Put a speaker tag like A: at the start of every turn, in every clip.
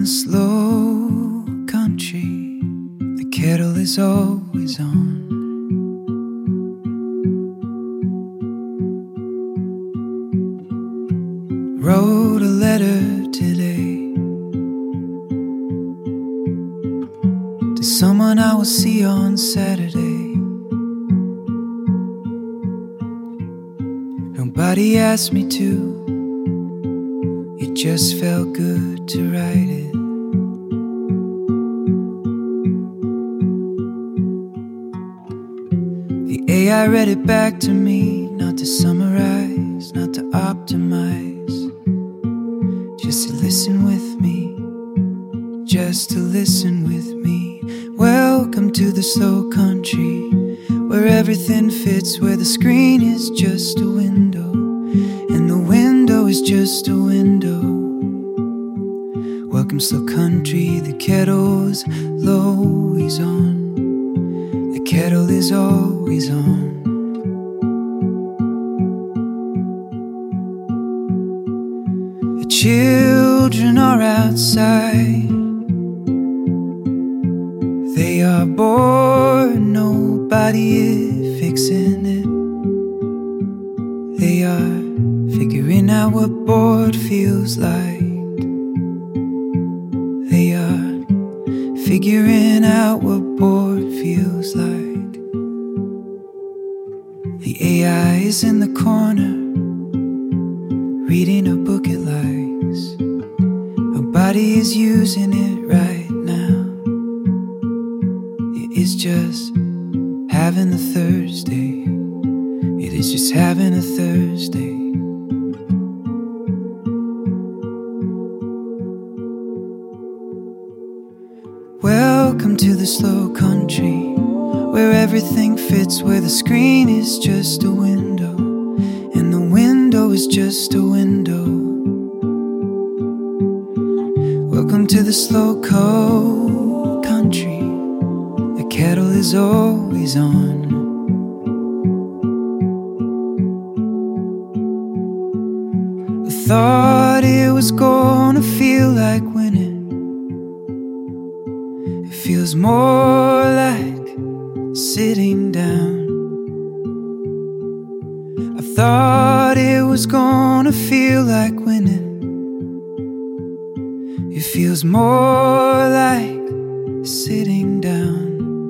A: the slow country, the kettle is always on. Wrote a letter today to someone I will see on Saturday. Nobody asked me to, it just felt good to write it. The AI read it back to me, not to summarize, not to optimize, just to listen with me, just to listen with me. Welcome to the slow country, where everything fits, where the screen is just a window, and the window is just a window. Welcome slow country, the kettle's always on. The kettle is always on. The children are outside, they are bored, nobody is fixing it. They are figuring out what bored feels like. They are figuring out what bored feels like. The AI is in the corner, reading a book it likes. Nobody is using it right now. It is just having a Thursday. It is just having a Thursday. Welcome to the slow country, where everything fits, where the screen is just a window, and the window is just a window. Welcome to the slow country, the kettle is always on. I thought it was gonna feel like winning. It feels more like sitting down. I thought it was gonna feel like winning. It feels more like sitting down.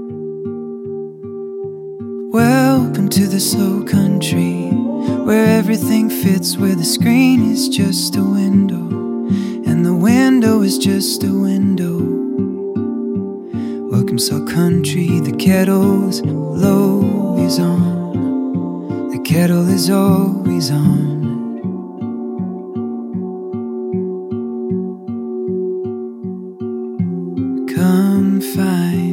A: Welcome to the slow country, where everything fits, where the screen is just a window, and the window is just a window. Welcome slow country, the kettle's always on. The kettle is always on. Come find